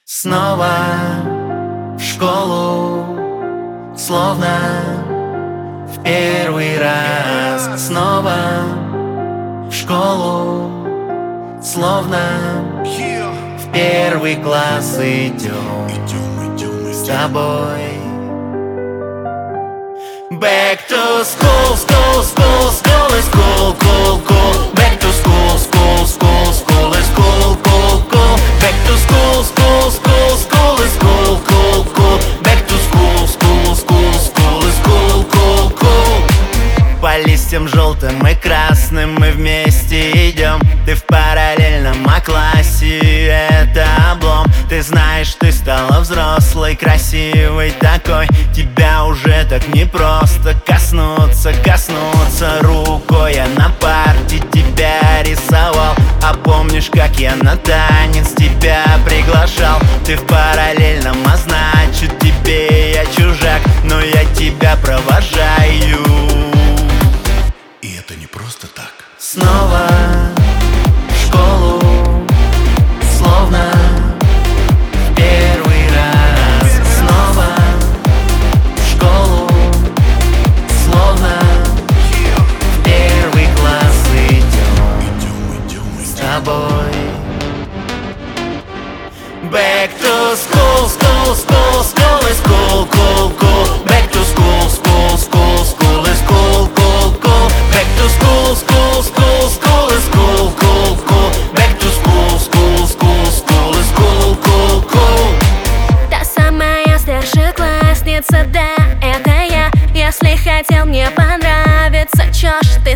Снова в школу, словно в первый раз. Снова в школу, словно в первый класс идем с тобой. Back to school, school, school, school is cool, cool, cool. Back to school, school, school, school is cool, cool, cool. Back to school, school, school, school is cool, cool, cool. Back to school, school, school, school is cool, cool, cool. По листьям желтым и красным мы вместе идем. Ты в параллельном классе, это облом. Ты знаешь, ты стала взрослой, красивой такой. Тебя уже так непросто коснуться рукой. Я на парте тебя рисовал. А помнишь, как я на танец тебя приглашал? Ты в параллельном, а значит тебе я чужак. Но я тебя провожаю. И это не просто так. Снова в школу, словно в первый раз. Снова в школу, словно в первый класс идем с тобой. Back to school, school, school, school is cool, cool, cool. Back to school, school, school, school is cool, cool, cool. Back to school, school, school, school is cool, cool, cool. Back to school, school, school, school is cool, cool, cool. Та самая старшеклассница, да, это я. Если хотел мне понравиться, чё ж ты